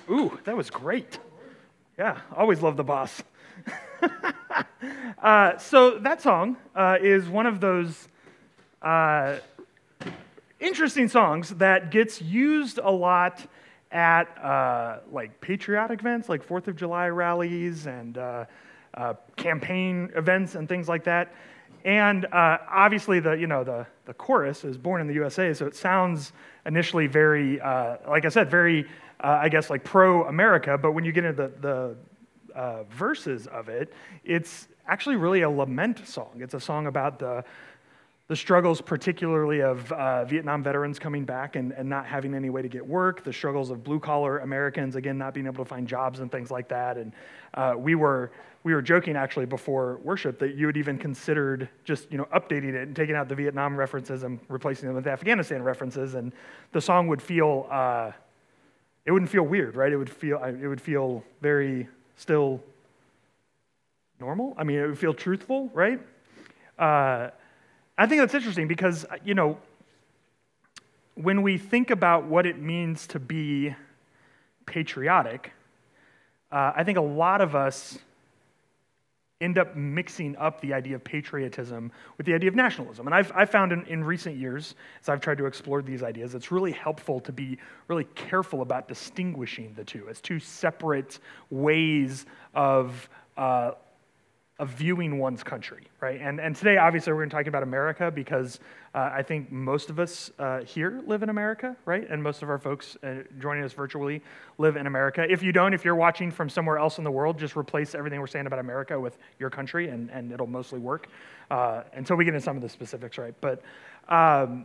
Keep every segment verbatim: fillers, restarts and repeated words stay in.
Ooh, that was great. Yeah, always love the boss. uh, so that song uh, is one of those uh, interesting songs that gets used a lot at uh, like patriotic events, like Fourth of July rallies and uh, uh, campaign events and things like that. And uh, obviously, the you know the the chorus is "Born in the U S A," so it sounds initially very, uh, like I said, very, uh, I guess, like pro-America. But when you get into the the uh, verses of it, it's actually really a lament song. It's a song about the the struggles, particularly of uh, Vietnam veterans coming back and, and not having any way to get work. The struggles of blue-collar Americans, again, not being able to find jobs and things like that. And uh, we were. We were joking actually before worship that you had even considered just you know updating it and taking out the Vietnam references and replacing them with Afghanistan references, and the song would feel uh, it wouldn't feel weird, right? It would feel it would feel very still normal. I mean, it would feel truthful, right? Uh, I think that's interesting because you know when we think about what it means to be patriotic, uh, I think a lot of us end up mixing up the idea of patriotism with the idea of nationalism. And I've, I've found in, in recent years, as I've tried to explore these ideas, it's really helpful to be really careful about distinguishing the two as two separate ways of uh, of viewing one's country, right? And and today, obviously, we're going to talk about America because uh, I think most of us uh, here live in America, right? And most of our folks uh, joining us virtually live in America. If you don't, if you're watching from somewhere else in the world, just replace everything we're saying about America with your country, and, and it'll mostly work uh, until we get into some of the specifics, right? But um,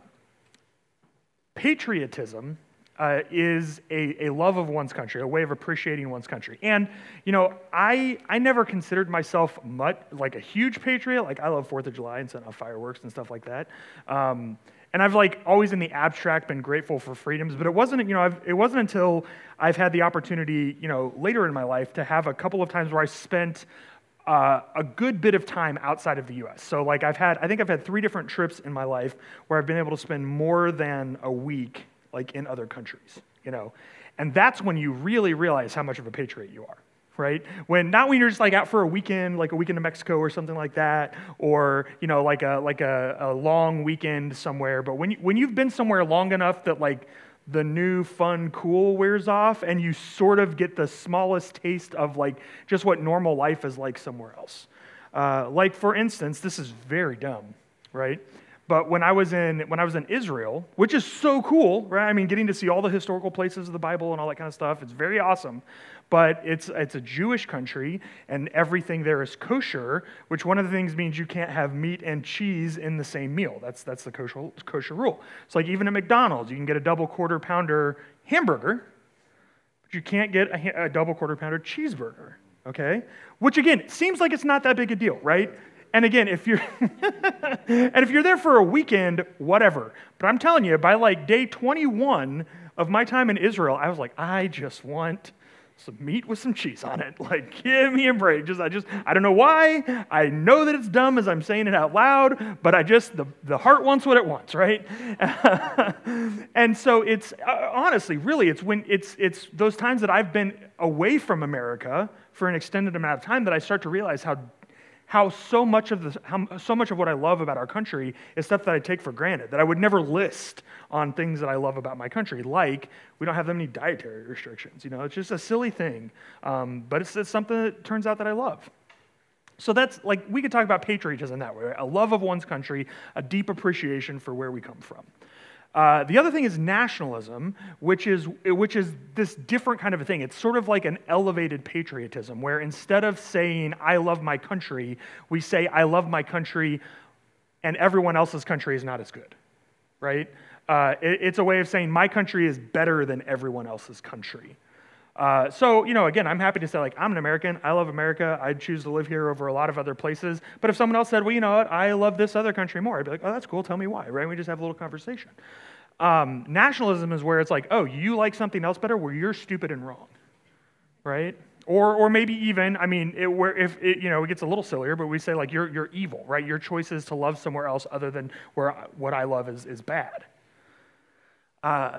patriotism Uh, is a, a love of one's country, a way of appreciating one's country. And, you know, I I never considered myself much, like a huge patriot. Like, I love fourth of July and setting off fireworks and stuff like that. Um, and I've, like, always in the abstract been grateful for freedoms. But it wasn't, you know, I've, it wasn't until I've had the opportunity, you know, later in my life to have a couple of times where I spent Uh, a good bit of time outside of the U S. So like I've had, I think I've had three different trips in my life where I've been able to spend more than a week like in other countries, you know. And that's when you really realize how much of a patriot you are, right? When, not when you're just like out for a weekend, like a weekend in Mexico or something like that, or, you know, like a like a, a long weekend somewhere, but when, you, when you've been somewhere long enough that like the new fun cool wears off and you sort of get the smallest taste of like just what normal life is like somewhere else. Uh, like for instance, this is very dumb, right? But when I was in when I was in Israel, which is so cool, right? I mean, getting to see all the historical places of the Bible and all that kind of stuff, it's very awesome. But it's it's a Jewish country, and everything there is kosher, which one of the things means you can't have meat and cheese in the same meal. That's that's the kosher kosher rule. It's like even at McDonald's, you can get a double quarter pounder hamburger, but you can't get a, a double quarter pounder cheeseburger. Okay, which again it seems like it's not that big a deal, right? And again, if you're and if you're there for a weekend, whatever. But I'm telling you, by like day twenty-one of my time in Israel, I was like, I just want some meat with some cheese on it. Like, give me a break. Just, I just, I don't know why. I know that it's dumb as I'm saying it out loud, but I just, the, the heart wants what it wants, right? And so it's, uh, honestly, really, it's when, it's, it's those times that I've been away from America for an extended amount of time that I start to realize how how so much of the how so much of what I love about our country is stuff that I take for granted, that I would never list on things that I love about my country, like we don't have that many dietary restrictions. You know, it's just a silly thing, um, but it's, it's something that turns out that I love. So that's like, we could talk about patriotism that way, right? A love of one's country, a deep appreciation for where we come from. Uh, the other thing is nationalism, which is which is this different kind of a thing. It's sort of like an elevated patriotism, where instead of saying, I love my country, we say, I love my country, and everyone else's country is not as good, right? Uh, it, it's a way of saying, my country is better than everyone else's country. Uh, so, you know, again, I'm happy to say, like, I'm an American. I love America. I'd choose to live here over a lot of other places. But if someone else said, well, you know what, I love this other country more, I'd be like, oh, that's cool. Tell me why, right? We just have a little conversation. Um, nationalism is where it's like, oh, you like something else better? Well, you're stupid and wrong, right? Or, or maybe even, I mean, it, where if it, you know, it gets a little sillier, but we say like, you're you're evil, right? Your choice is to love somewhere else other than where what I love is is bad. Uh,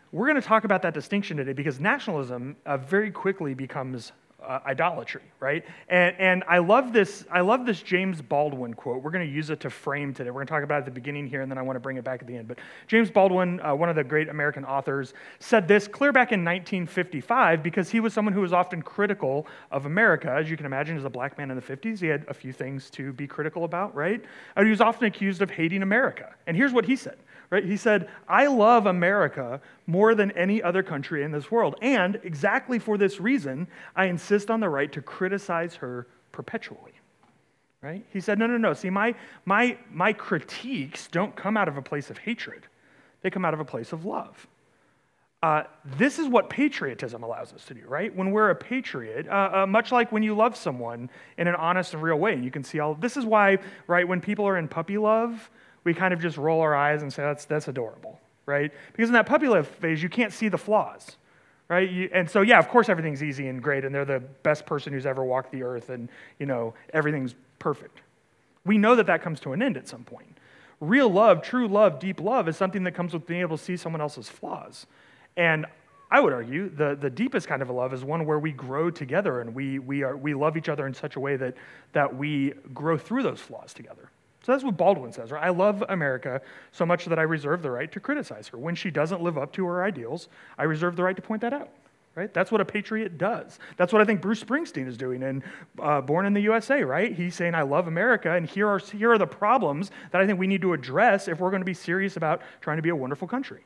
we're going to talk about that distinction today because nationalism uh, very quickly becomes uh, idolatry, right? And and I love this. I love this James Baldwin quote. We're going to use it to frame today. We're going to talk about it at the beginning here, and then I want to bring it back at the end. But James Baldwin, uh, one of the great American authors, said this clear back in nineteen fifty-five because he was someone who was often critical of America. As you can imagine, as a black man in the fifties, he had a few things to be critical about, right? And he was often accused of hating America. And here's what he said. Right? He said, I love America more than any other country in this world. And exactly for this reason, I insist on the right to criticize her perpetually. Right? He said, no, no, no. See, my, my, my critiques don't come out of a place of hatred. They come out of a place of love. Uh, this is what patriotism allows us to do, right? When we're a patriot, uh, uh, much like when you love someone in an honest and real way, and you can see all, this is why, right, when people are in puppy love, we kind of just roll our eyes and say, that's that's adorable, right? Because in that puppy love phase, you can't see the flaws, right? You, and so, yeah, of course, everything's easy and great, and they're the best person who's ever walked the earth, and, you know, everything's perfect. We know that that comes to an end at some point. Real love, true love, deep love is something that comes with being able to see someone else's flaws. And I would argue the, the deepest kind of a love is one where we grow together and we we are we love each other in such a way that that we grow through those flaws together. So that's what Baldwin says, right? I love America so much that I reserve the right to criticize her. When she doesn't live up to her ideals, I reserve the right to point that out, right? That's what a patriot does. That's what I think Bruce Springsteen is doing in uh, Born in the U S A, right? He's saying, I love America, and here are, here are the problems that I think we need to address if we're going to be serious about trying to be a wonderful country.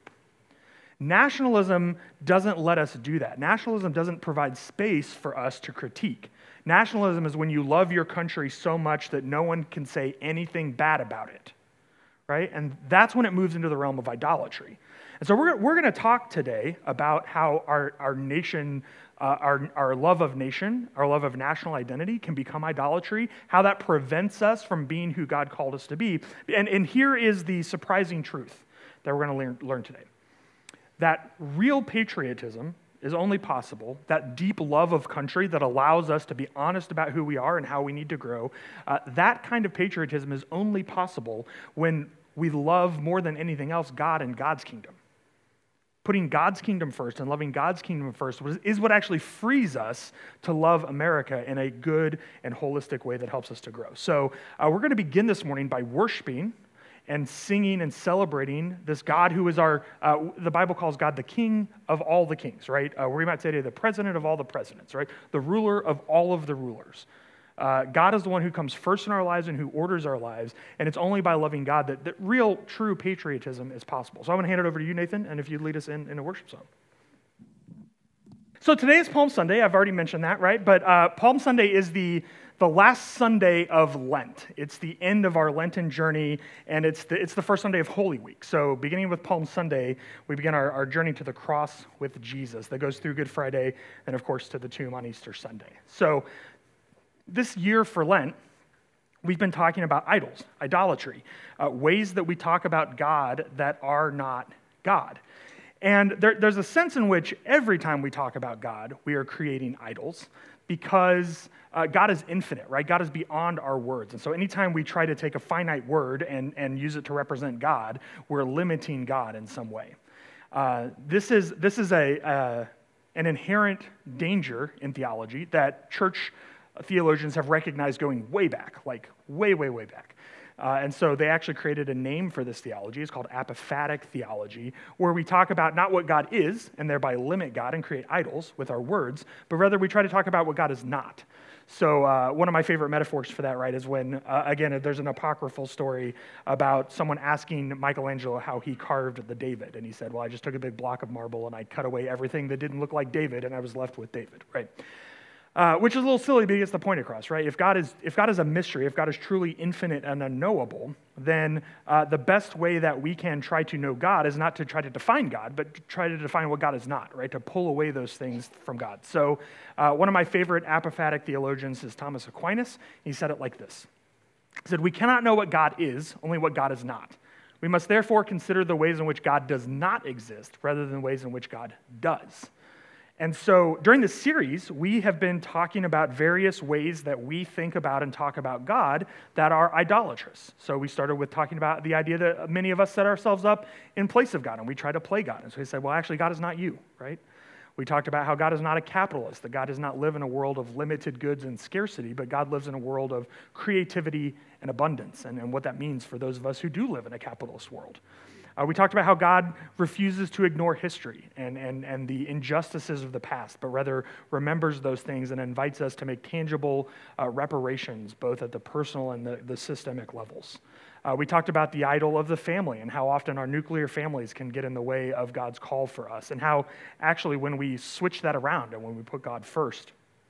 Nationalism doesn't let us do that. Nationalism doesn't provide space for us to critique. Nationalism is when you love your country so much that no one can say anything bad about it, right? And that's when it moves into the realm of idolatry. And so we're, we're going to talk today about how our, our nation, uh, our, our love of nation, our love of national identity can become idolatry, how that prevents us from being who God called us to be. And, and here is the surprising truth that we're going to learn, learn today. That real patriotism is only possible, that deep love of country that allows us to be honest about who we are and how we need to grow, uh, that kind of patriotism is only possible when we love more than anything else God and God's kingdom. Putting God's kingdom first and loving God's kingdom first is what actually frees us to love America in a good and holistic way that helps us to grow. So uh, we're going to begin this morning by worshiping and singing and celebrating this God who is our, uh, the Bible calls God the King of all the kings, right? Uh, we might say today the president of all the presidents, right? The ruler of all of the rulers. Uh, God is the one who comes first in our lives and who orders our lives, and it's only by loving God that, that real, true patriotism is possible. So I'm going to hand it over to you, Nathan, and if you'd lead us in, in a worship song. So today is Palm Sunday. I've already mentioned that, right? But uh, Palm Sunday is the the last Sunday of Lent. It's the end of our Lenten journey, and it's the, it's the first Sunday of Holy Week. So beginning with Palm Sunday, we begin our, our journey to the cross with Jesus that goes through Good Friday and, of course, to the tomb on Easter Sunday. So this year for Lent, we've been talking about idols, idolatry, uh, ways that we talk about God that are not God. And there, there's a sense in which every time we talk about God, we are creating idols because uh, God is infinite, right? God is beyond our words. And so anytime we try to take a finite word and, and use it to represent God, we're limiting God in some way. Uh, this is, this is a, uh, an inherent danger in theology that church theologians have recognized going way back, like way, way, way back. Uh, and so they actually created a name for this theology. It's called apophatic theology, where we talk about not what God is, and thereby limit God and create idols with our words, but rather we try to talk about what God is not. So uh, one of my favorite metaphors for that, right, is when, uh, again, there's an apocryphal story about someone asking Michelangelo how he carved the David. And he said, well, I just took a big block of marble and I cut away everything that didn't look like David, and I was left with David, right? Uh, which is a little silly, but it gets the point across, right? If God is if God is a mystery, if God is truly infinite and unknowable, then uh, the best way that we can try to know God is not to try to define God, but to try to define what God is not, right? To pull away those things from God. So uh, one of my favorite apophatic theologians is Thomas Aquinas. He said it like this. He said, we cannot know what God is, only what God is not. We must therefore consider the ways in which God does not exist rather than the ways in which God does. And so during this series, we have been talking about various ways that we think about and talk about God that are idolatrous. So we started with talking about the idea that many of us set ourselves up in place of God, and we try to play God. And so we said, well, actually, God is not you, right? We talked about how God is not a capitalist, that God does not live in a world of limited goods and scarcity, but God lives in a world of creativity and abundance, and, and what that means for those of us who do live in a capitalist world. Uh, we talked about how God refuses to ignore history and, and, and the injustices of the past, but rather remembers those things and invites us to make tangible uh, reparations, both at the personal and the, the systemic levels. Uh, we talked about the idol of the family and how often our nuclear families can get in the way of God's call for us, and how actually when we switch that around and when we put God first,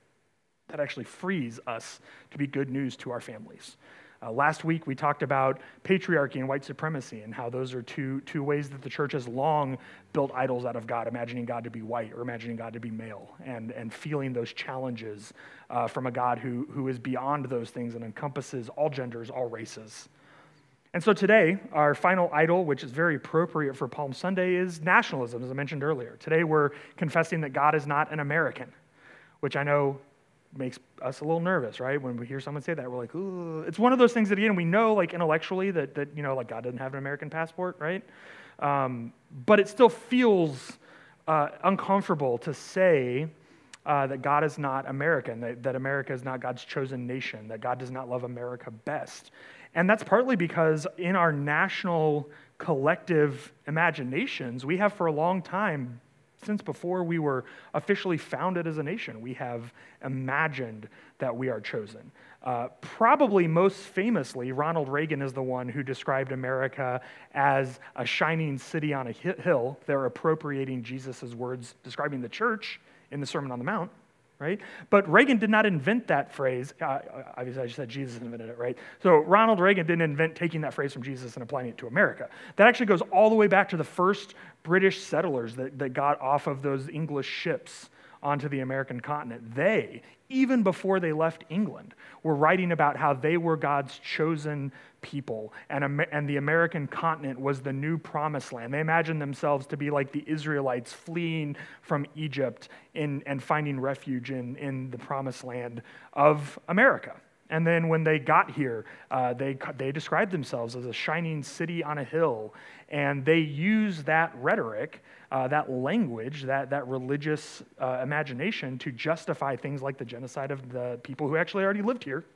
that actually frees us to be good news to our families. Uh, last week, we talked about patriarchy and white supremacy and how those are two, two ways that the church has long built idols out of God, imagining God to be white or imagining God to be male, and, and feeling those challenges uh, from a God who, who is beyond those things and encompasses all genders, all races. And so today, our final idol, which is very appropriate for Palm Sunday, is nationalism, as I mentioned earlier. Today, we're confessing that God is not an American, which I know makes us a little nervous, right? When we hear someone say that, we're like, ooh. It's one of those things that, again, we know, like, intellectually that, that you know, like, God doesn't have an American passport, right? Um, but it still feels uh, uncomfortable to say uh, that God is not American, that, that America is not God's chosen nation, that God does not love America best. And that's partly because in our national collective imaginations, we have for a long time, since before we were officially founded as a nation, we have imagined that we are chosen. Uh, probably most famously, Ronald Reagan is the one who described America as a shining city on a hill. They're appropriating Jesus' words describing the church in the Sermon on the Mount, right? But Reagan did not invent that phrase. Uh, obviously, I just said Jesus invented it, right? So Ronald Reagan didn't invent taking that phrase from Jesus and applying it to America. That actually goes all the way back to the first British settlers that, that got off of those English ships onto the American continent. They, even before they left England, were writing about how they were God's chosen people, and, and the American continent was the new promised land. They imagined themselves to be like the Israelites fleeing from Egypt in, and finding refuge in, in the promised land of America. And then when they got here, uh, they they described themselves as a shining city on a hill, and they used that rhetoric, uh, that language, that that religious uh, imagination to justify things like the genocide of the people who actually already lived here,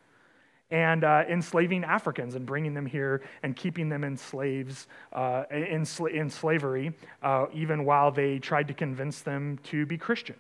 and uh, enslaving Africans and bringing them here and keeping them in slaves uh, in, sl- in slavery, uh, even while they tried to convince them to be Christian.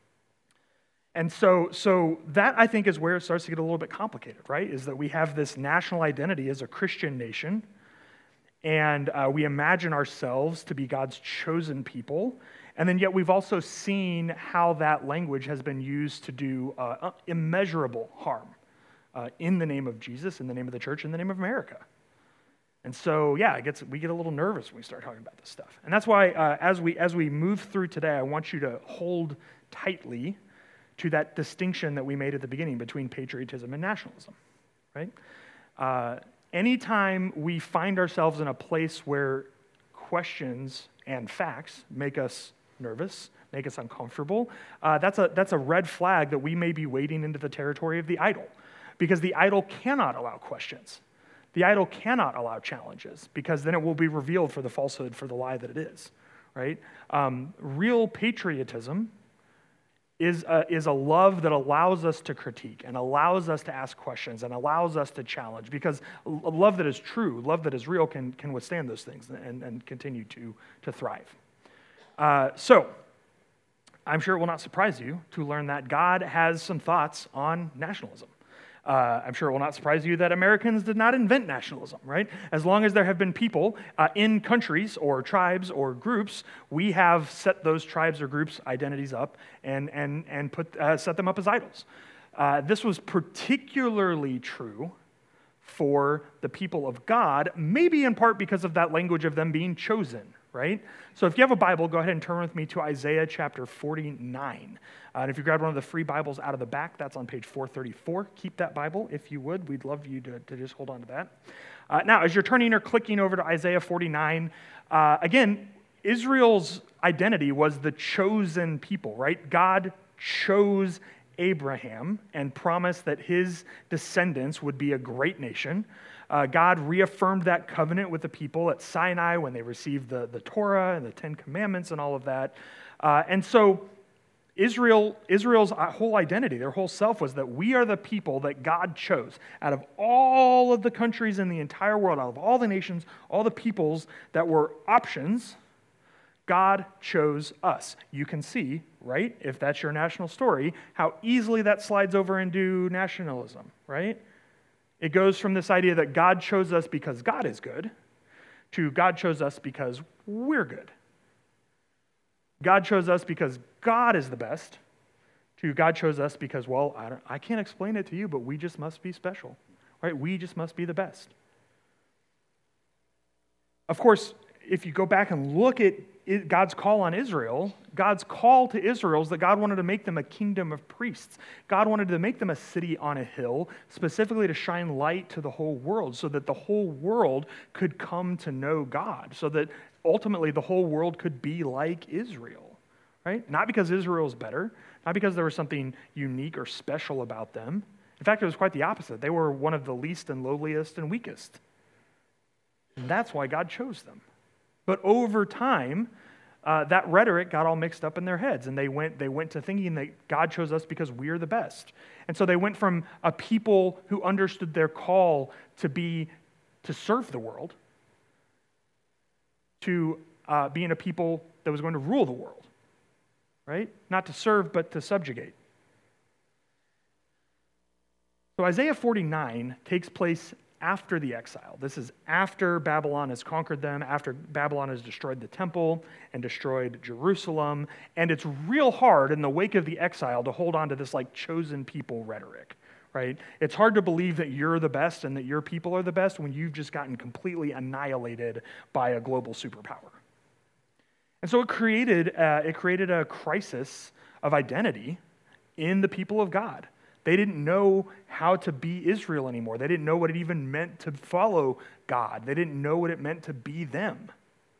And so, so that, I think, is where it starts to get a little bit complicated, right? Is that we have this national identity as a Christian nation, and uh, we imagine ourselves to be God's chosen people, and then yet we've also seen how that language has been used to do uh, immeasurable harm uh, in the name of Jesus, in the name of the church, in the name of America. And so, yeah, it gets, we get a little nervous when we start talking about this stuff. And that's why, uh, as we as we move through today, I want you to hold tightly to that distinction that we made at the beginning between patriotism and nationalism, right? Uh, anytime we find ourselves in a place where questions and facts make us nervous, make us uncomfortable, uh, that's a that's a red flag that we may be wading into the territory of the idol, because the idol cannot allow questions. The idol cannot allow challenges, because then it will be revealed for the falsehood, for the lie that it is, right? Um, real patriotism is a, is a love that allows us to critique and allows us to ask questions and allows us to challenge, because a love that is true, love that is real, can, can withstand those things and, and continue to, to thrive. Uh, so, I'm sure it will not surprise you to learn that God has some thoughts on nationalism. Uh, I'm sure it will not surprise you that Americans did not invent nationalism, right? As long as there have been people uh, in countries or tribes or groups, we have set those tribes or groups' identities up and and and put uh, set them up as idols. Uh, this was particularly true for the people of God, maybe in part because of that language of them being chosen, right? So if you have a Bible, go ahead and turn with me to Isaiah chapter forty-nine. Uh, and if you grab one of the free Bibles out of the back, that's on page four thirty-four. Keep that Bible if you would. We'd love you to, to just hold on to that. Uh, now, as you're turning or clicking over to Isaiah forty-nine, uh, again, Israel's identity was the chosen people, right? God chose Abraham and promised that his descendants would be a great nation. Uh, God reaffirmed that covenant with the people at Sinai when they received the, the Torah and the Ten Commandments and all of that. Uh, and so Israel, Israel's whole identity, their whole self was that we are the people that God chose. Out of all of the countries in the entire world, out of all the nations, all the peoples that were options, God chose us. You can see, right, if that's your national story, how easily that slides over into nationalism, right? It goes from this idea that God chose us because God is good to God chose us because we're good. God chose us because God is the best to God chose us because, well, I, don't, I can't explain it to you, but we just must be special, right? We just must be the best. Of course, if you go back and look at God's call on Israel, God's call to Israel is that God wanted to make them a kingdom of priests. God wanted to make them a city on a hill, specifically to shine light to the whole world, so that the whole world could come to know God, so that ultimately the whole world could be like Israel, right? Not because Israel is better, not because there was something unique or special about them. In fact, it was quite the opposite. They were one of the least and lowliest and weakest. And that's why God chose them. But over time, uh, that rhetoric got all mixed up in their heads, and they went they went to thinking that God chose us because we're the best. And so they went from a people who understood their call to be to serve the world to uh, being a people that was going to rule the world, right? Not to serve, but to subjugate. So Isaiah forty-nine takes place after the exile. This is after Babylon has conquered them, after Babylon has destroyed the temple and destroyed Jerusalem, and it's real hard in the wake of the exile to hold on to this like chosen people rhetoric, right? It's hard to believe that you're the best and that your people are the best when you've just gotten completely annihilated by a global superpower. And so it created uh, it created a crisis of identity in the people of God. They didn't know how to be Israel anymore. They didn't know what it even meant to follow God. They didn't know what it meant to be them.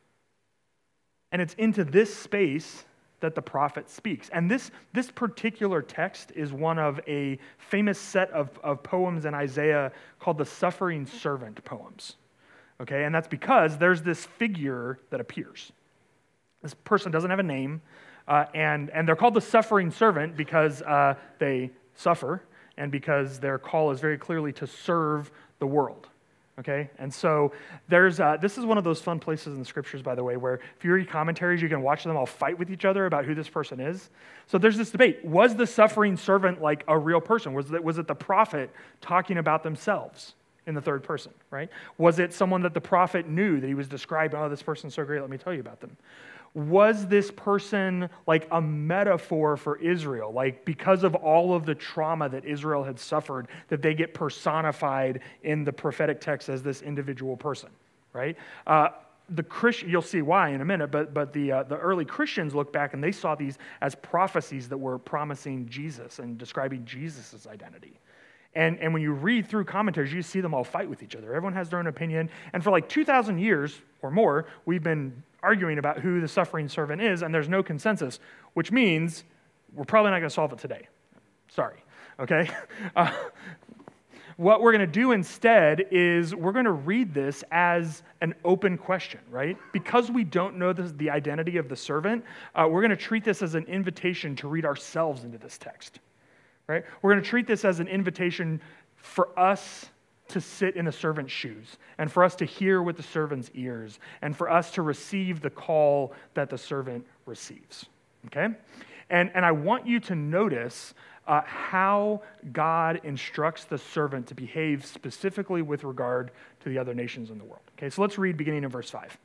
And it's into this space that the prophet speaks. And this, this particular text is one of a famous set of, of poems in Isaiah called the Suffering Servant poems. Okay, and that's because there's this figure that appears. This person doesn't have a name, uh, and, and they're called the Suffering Servant because uh, they suffer, and because their call is very clearly to serve the world, okay? And so there's, uh, this is one of those fun places in the scriptures, by the way, where if you read commentaries, you can watch them all fight with each other about who this person is. So there's this debate. Was the suffering servant like a real person? Was it, was it the prophet talking about themselves in the third person, right? Was it someone that the prophet knew that he was describing, oh, this person's so great, let me tell you about them? Was this person like a metaphor for Israel? Like because of all of the trauma that Israel had suffered, that they get personified in the prophetic text as this individual person, right? Uh, the Christian, you'll see why in a minute, but but the uh, the early Christians looked back and they saw these as prophecies that were promising Jesus and describing Jesus' identity. And, and when you read through commentaries, you see them all fight with each other. Everyone has their own opinion. And for like two thousand years or more, we've been arguing about who the suffering servant is, and there's no consensus, which means we're probably not going to solve it today. Sorry, okay? Uh, what we're going to do instead is we're going to read this as an open question, right? Because we don't know this, the identity of the servant, uh, we're going to treat this as an invitation to read ourselves into this text. Right? We're going to treat this as an invitation for us to sit in the servant's shoes and for us to hear with the servant's ears and for us to receive the call that the servant receives. Okay? And, and I want you to notice uh, how God instructs the servant to behave specifically with regard to the other nations in the world. Okay, so let's read beginning in verse five.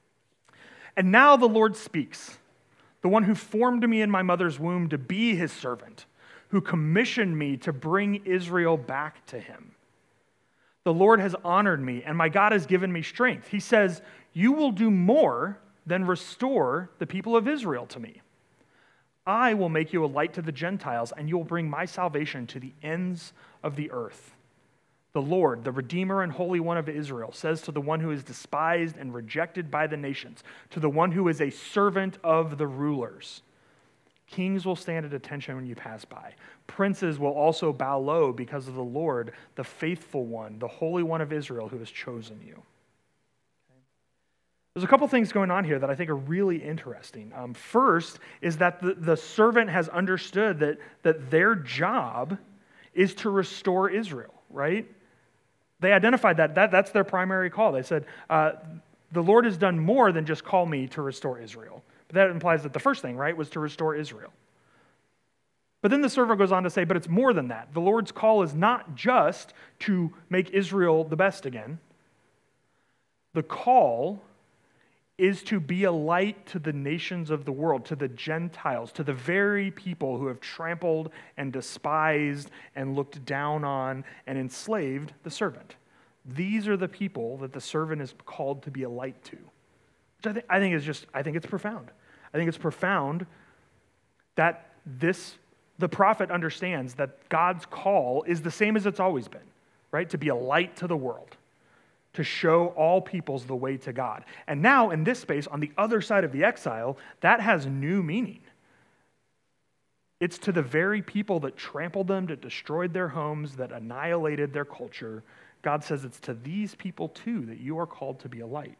And now the Lord speaks, the one who formed me in my mother's womb to be his servant, who commissioned me to bring Israel back to him. The Lord has honored me, and my God has given me strength. He says, you will do more than restore the people of Israel to me. I will make you a light to the Gentiles, and you will bring my salvation to the ends of the earth. The Lord, the Redeemer and Holy One of Israel, says to the one who is despised and rejected by the nations, to the one who is a servant of the rulers, kings will stand at attention when you pass by. Princes will also bow low because of the Lord, the faithful one, the Holy One of Israel who has chosen you. There's a couple things going on here that I think are really interesting. Um, first is that the, the servant has understood that, that their job is to restore Israel, right? They identified that, that that's their primary call. They said, uh, the Lord has done more than just call me to restore Israel. But that implies that the first thing, right, was to restore Israel. But then the servant goes on to say, but it's more than that. The Lord's call is not just to make Israel the best again. The call is to be a light to the nations of the world, to the Gentiles, to the very people who have trampled and despised and looked down on and enslaved the servant. These are the people that the servant is called to be a light to. Which I think, I think is just, I think it's profound. I think it's profound that this, the prophet understands that God's call is the same as it's always been, right? To be a light to the world, to show all peoples the way to God. And now in this space, on the other side of the exile, that has new meaning. It's to the very people that trampled them, that destroyed their homes, that annihilated their culture. God says it's to these people too that you are called to be a light.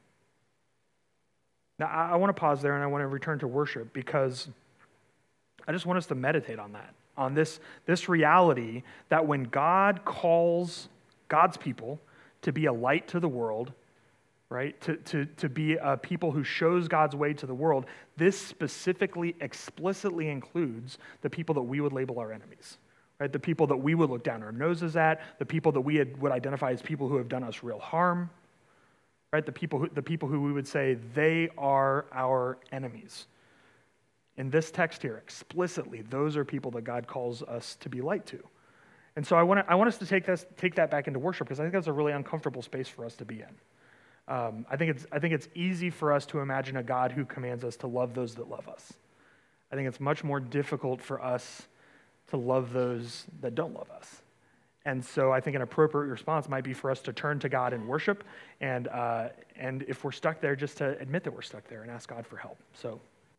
Now, I want to pause there and I want to return to worship because I just want us to meditate on that, on this, this reality that when God calls God's people to be a light to the world, right, to, to, to be a people who shows God's way to the world, this specifically, explicitly includes the people that we would label our enemies, right, the people that we would look down our noses at, the people that we had, would identify as people who have done us real harm, right? The people who, the people who we would say, they are our enemies. In this text here, explicitly, those are people that God calls us to be light to. And so I want to, I want us to take this, take that back into worship because I think that's a really uncomfortable space for us to be in. Um, I think it's, I think it's easy for us to imagine a God who commands us to love those that love us. I think it's much more difficult for us to love those that don't love us. And so I think an appropriate response might be for us to turn to God in worship, and uh, and if we're stuck there, just to admit that we're stuck there and ask God for help. So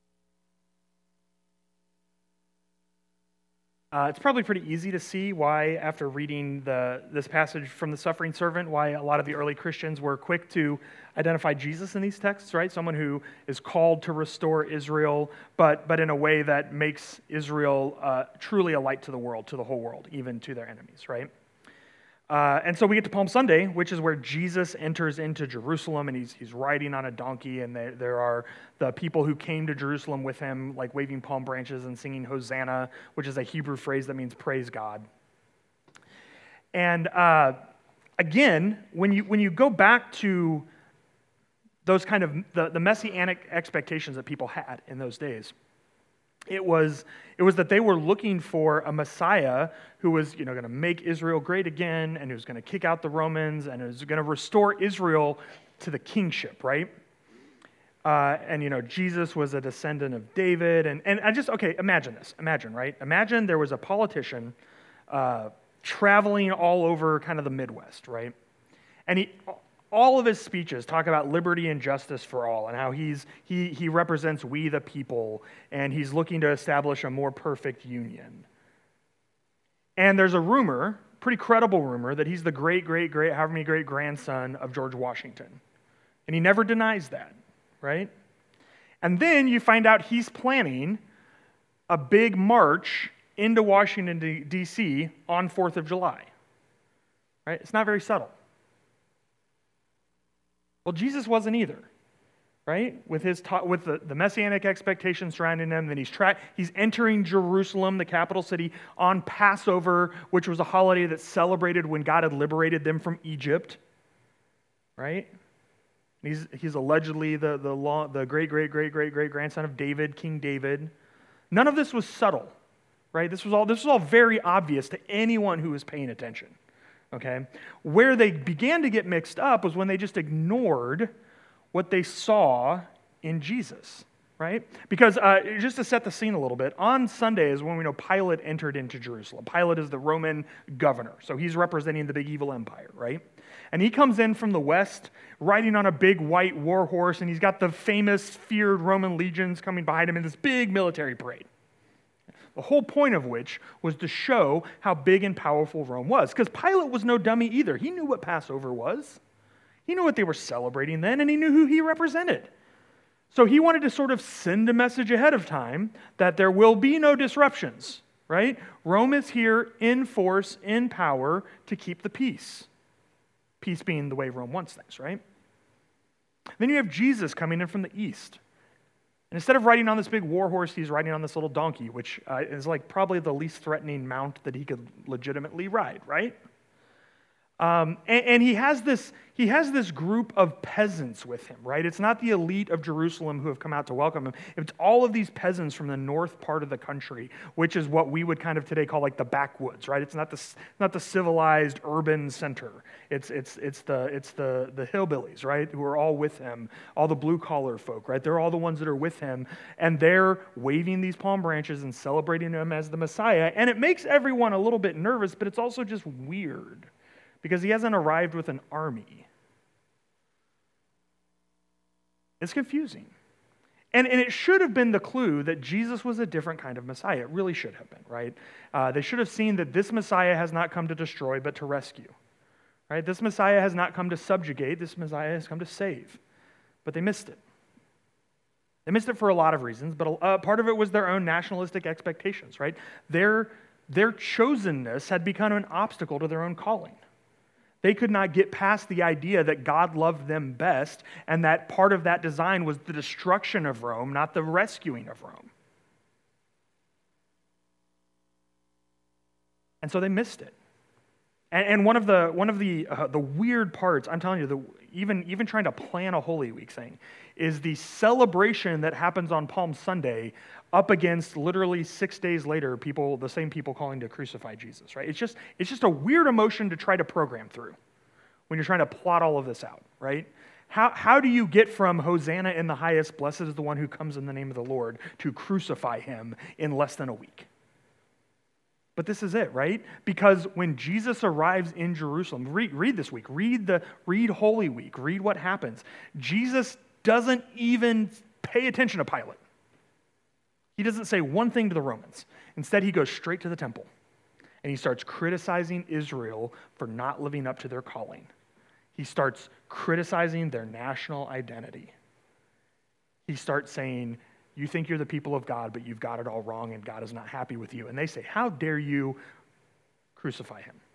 uh, it's probably pretty easy to see why, after reading the this passage from the suffering servant, why a lot of the early Christians were quick to identify Jesus in these texts, right? Someone who is called to restore Israel, but but in a way that makes Israel uh, truly a light to the world, to the whole world, even to their enemies, right? Uh, and so we get to Palm Sunday, which is where Jesus enters into Jerusalem, and he's he's riding on a donkey, and there, there are the people who came to Jerusalem with him, like waving palm branches and singing Hosanna, which is a Hebrew phrase that means praise God. And uh, again, when you when you go back to those kind of the, the messianic expectations that people had in those days, it was it was that they were looking for a Messiah who was, you know, going to make Israel great again, and who was going to kick out the Romans, and was going to restore Israel to the kingship, right? Uh, and you know, Jesus was a descendant of David, and and I just okay, imagine this, imagine right, imagine there was a politician uh, traveling all over kind of the Midwest, right, and he. All of his speeches talk about liberty and justice for all, and how he's he he represents we the people, and he's looking to establish a more perfect union. And there's a rumor, pretty credible rumor, that he's the great, great, great, however many great grandson of George Washington. And he never denies that, right? And then you find out he's planning a big march into Washington, D C on fourth of July, right? It's not very subtle. Well, Jesus wasn't either, right? With his ta- with the, the messianic expectations surrounding him, then he's tra- he's entering Jerusalem, the capital city, on Passover, which was a holiday that celebrated when God had liberated them from Egypt, right? He's he's allegedly the the long, the great great great great great grandson of David, King David. None of this was subtle, right? This was all this was all very obvious to anyone who was paying attention. Okay, where they began to get mixed up was when they just ignored what they saw in Jesus, right? Because uh, just to set the scene a little bit, on Sunday is when we know Pilate entered into Jerusalem. Pilate is the Roman governor, so he's representing the big evil empire, right? And he comes in from the west, riding on a big white war horse, and he's got the famous, feared Roman legions coming behind him in this big military parade. The whole point of which was to show how big and powerful Rome was. Because Pilate was no dummy either. He knew what Passover was. He knew what they were celebrating then, and he knew who he represented. So he wanted to sort of send a message ahead of time that there will be no disruptions, right? Rome is here in force, in power, to keep the peace. Peace being the way Rome wants things, right? Then you have Jesus coming in from the east. And instead of riding on this big war horse, he's riding on this little donkey, which uh, is like probably the least threatening mount that he could legitimately ride, right? Um, and, and he has this he has this group of peasants with him, right? It's not the elite of Jerusalem who have come out to welcome him. It's all of these peasants from the north part of the country, which is what we would kind of today call like the backwoods, right? It's not the not the civilized urban center. It's it's it's the it's the the hillbillies, right? Who are all with him, all the blue collar folk, right? They're all the ones that are with him, and they're waving these palm branches and celebrating him as the Messiah. And it makes everyone a little bit nervous, but it's also just weird, because he hasn't arrived with an army. It's confusing. And, and it should have been the clue that Jesus was a different kind of Messiah. It really should have been, right? Uh, they should have seen that this Messiah has not come to destroy, but to rescue. Right? This Messiah has not come to subjugate. This Messiah has come to save. But they missed it. They missed it for a lot of reasons, but a, uh, part of it was their own nationalistic expectations, right? Their, their chosenness had become an obstacle to their own calling. They could not get past the idea that God loved them best, and that part of that design was the destruction of Rome, not the rescuing of Rome. And so they missed it. And, and one of the one of the uh, the weird parts, I'm telling you, the, even even trying to plan a Holy Week thing, is the celebration that happens on Palm Sunday up against literally six days later, people, the same people calling to crucify Jesus, right? It's just, it's just a weird emotion to try to program through when you're trying to plot all of this out, right? How, how do you get from Hosanna in the highest, blessed is the one who comes in the name of the Lord, to crucify him in less than a week? But this is it, right? Because when Jesus arrives in Jerusalem, read, read this week, read the read Holy Week, read what happens. Jesus doesn't even pay attention to Pilate. He doesn't say one thing to the Romans. Instead, he goes straight to the temple, and he starts criticizing Israel for not living up to their calling. He starts criticizing their national identity. He starts saying, you think you're the people of God, but you've got it all wrong, and God is not happy with you. And they say, how dare you crucify him?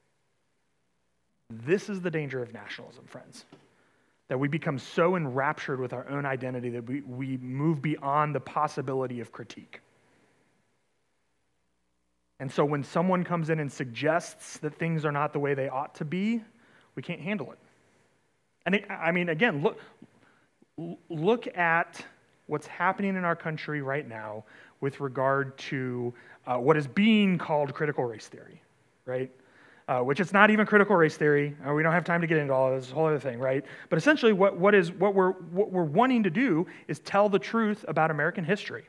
This is the danger of nationalism, friends. That we become so enraptured with our own identity that we, we move beyond the possibility of critique. And so when someone comes in and suggests that things are not the way they ought to be, we can't handle it. And it, I mean, again, look, look at what's happening in our country right now with regard to uh, what is being called critical race theory, right? Uh, which it's not even critical race theory. Uh, we don't have time to get into all of this, whole other thing, right? But essentially, what, what is what we're what we're wanting to do is tell the truth about American history,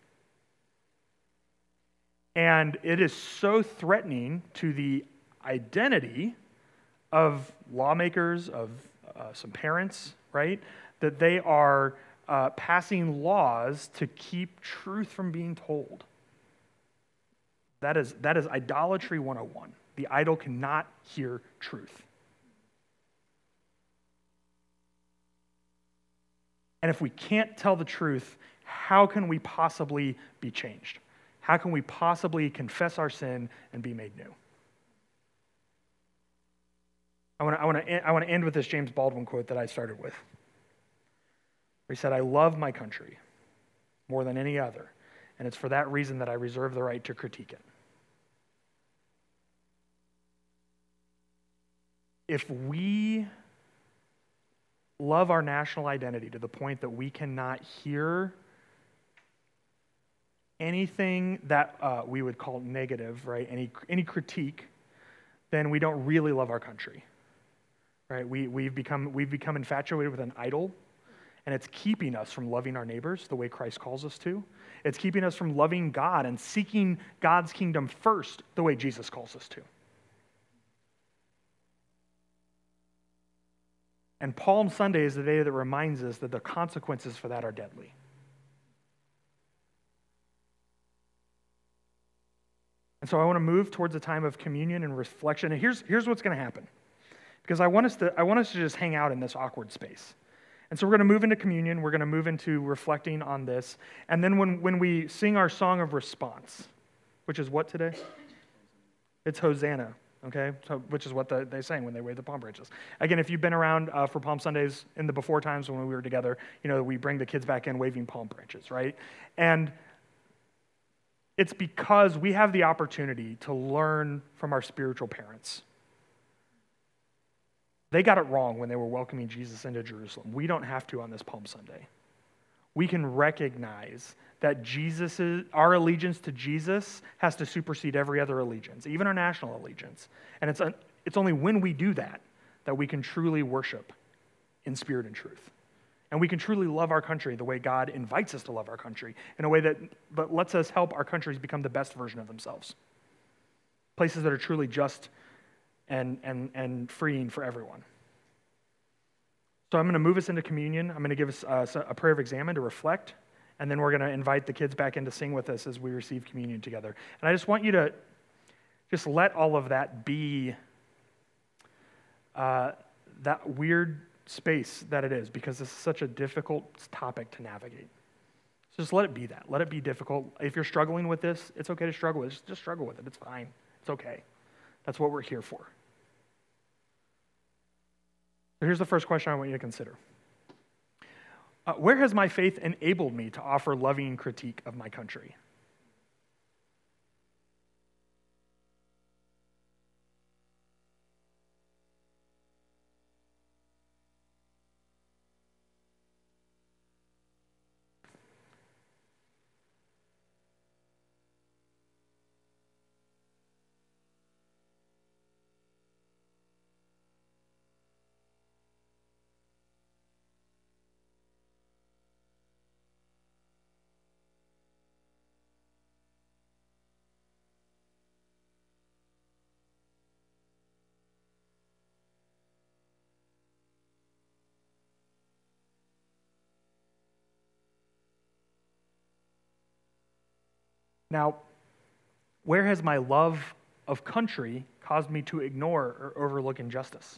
and it is so threatening to the identity of lawmakers, of uh, some parents, right? That they are uh, passing laws to keep truth from being told. That is that is idolatry one oh one. The idol cannot hear truth. And if we can't tell the truth, how can we possibly be changed? How can we possibly confess our sin and be made new? I want to I want to I want to end with this James Baldwin quote that I started with. Where he said, "I love my country more than any other, and it's for that reason that I reserve the right to critique it." If we love our national identity to the point that we cannot hear anything that uh, we would call negative, right? Any any critique, then we don't really love our country, right? We we've become we've become infatuated with an idol, and it's keeping us from loving our neighbors the way Christ calls us to. It's keeping us from loving God and seeking God's kingdom first the way Jesus calls us to. And Palm Sunday is the day that reminds us that the consequences for that are deadly. And so I want to move towards a time of communion and reflection. And here's, here's what's going to happen. Because I want us to, I want us to just hang out in this awkward space. And so we're going to move into communion. We're going to move into reflecting on this. And then when, when we sing our song of response, which is what today? It's Hosanna, okay? So, which is what the, they sang when they waved the palm branches. Again, if you've been around uh, for Palm Sundays in the before times when we were together, you know, we bring the kids back in waving palm branches, right? And it's because we have the opportunity to learn from our spiritual parents. They got it wrong when they were welcoming Jesus into Jerusalem. We don't have to on this Palm Sunday. We can recognize that Jesus is, our allegiance to Jesus has to supersede every other allegiance, even our national allegiance. And it's, it's only when we do that that we can truly worship in spirit and truth. And we can truly love our country the way God invites us to love our country, in a way that, that lets us help our countries become the best version of themselves. Places that are truly just and, and, and freeing for everyone. So I'm going to move us into communion. I'm going to give us uh, a prayer of examen to reflect, and then we're going to invite the kids back in to sing with us as we receive communion together. And I just want you to just let all of that be uh, that weird space that it is, because this is such a difficult topic to navigate. So just let it be that. Let it be difficult. If you're struggling with this, it's okay to struggle with it. Just, just struggle with it. It's fine. It's okay. That's what we're here for. So here's the first question I want you to consider. Uh, where has my faith enabled me to offer loving critique of my country? Now, where has my love of country caused me to ignore or overlook injustice?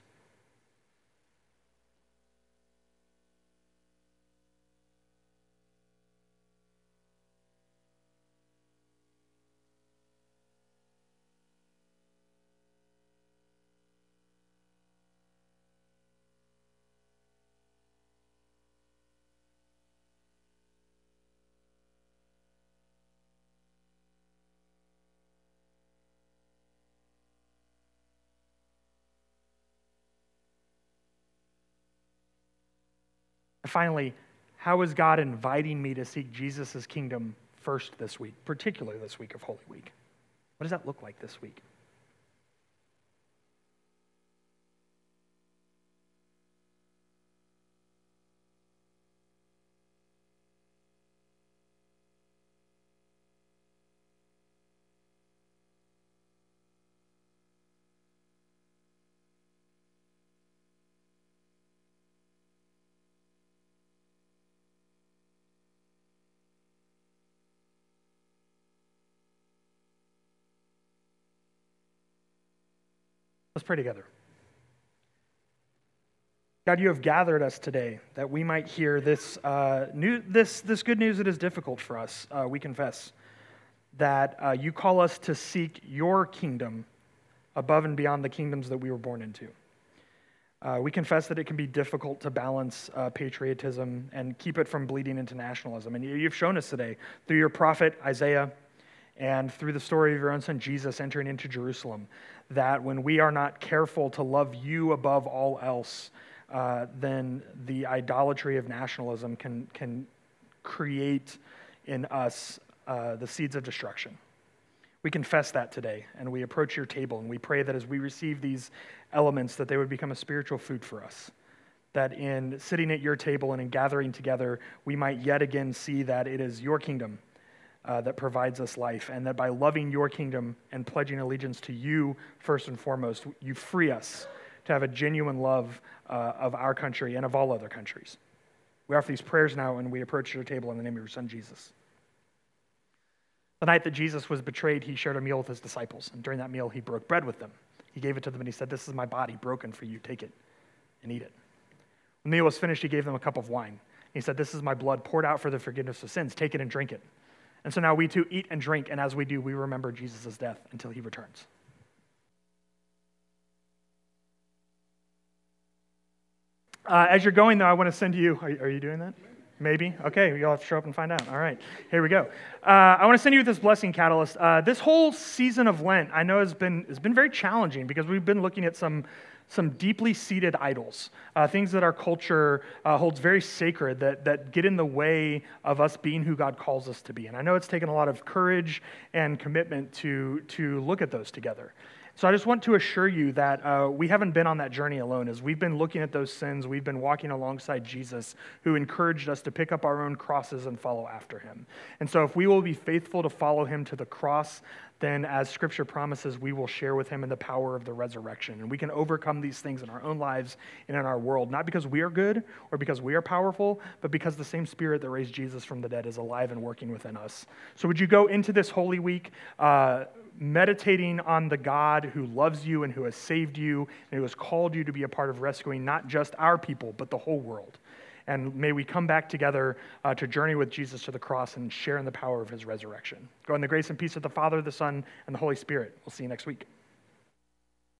Finally, how is God inviting me to seek Jesus' kingdom first this week, particularly this week of Holy Week? What does that look like this week? Let's pray together. God, you have gathered us today that we might hear this uh, new, this, this good news that is difficult for us. Uh, we confess that uh, you call us to seek your kingdom above and beyond the kingdoms that we were born into. Uh, we confess that it can be difficult to balance uh, patriotism and keep it from bleeding into nationalism. And you've shown us today through your prophet Isaiah and through the story of your own son Jesus entering into Jerusalem, that when we are not careful to love you above all else, uh, then the idolatry of nationalism can, can create in us uh, the seeds of destruction. We confess that today, and we approach your table, and we pray that as we receive these elements, that they would become a spiritual food for us, that in sitting at your table and in gathering together, we might yet again see that it is your kingdom uh, that provides us life, and that by loving your kingdom and pledging allegiance to you first and foremost, you free us to have a genuine love uh, of our country and of all other countries. We offer these prayers now, and we approach your table in the name of your Son, Jesus. The night that Jesus was betrayed, he shared a meal with his disciples, and during that meal, he broke bread with them. He gave it to them, and he said, "This is my body broken for you. Take it and eat it." When the meal was finished, he gave them a cup of wine. He said, "This is my blood poured out for the forgiveness of sins. Take it and drink it." And so now we too eat and drink, and as we do, we remember Jesus' death until he returns. Uh, as you're going, though, I want to send you, are, are you doing that? Maybe? Okay, you'll have to show up and find out. All right, here we go. Uh, I want to send you this blessing catalyst. Uh, this whole season of Lent, I know has been has been very challenging because we've been looking at some some deeply seated idols, uh, things that our culture uh, holds very sacred that that get in the way of us being who God calls us to be. And I know it's taken a lot of courage and commitment to to look at those together. So I just want to assure you that uh, we haven't been on that journey alone. As we've been looking at those sins, we've been walking alongside Jesus, who encouraged us to pick up our own crosses and follow after him. And so if we will be faithful to follow him to the cross, then as Scripture promises, we will share with him in the power of the resurrection. And we can overcome these things in our own lives and in our world, not because we are good or because we are powerful, but because the same Spirit that raised Jesus from the dead is alive and working within us. So would you go into this Holy Week uh, meditating on the God who loves you and who has saved you and who has called you to be a part of rescuing not just our people, but the whole world. And may we come back together uh, to journey with Jesus to the cross and share in the power of his resurrection. Go in the grace and peace of the Father, the Son, and the Holy Spirit. We'll see you next week.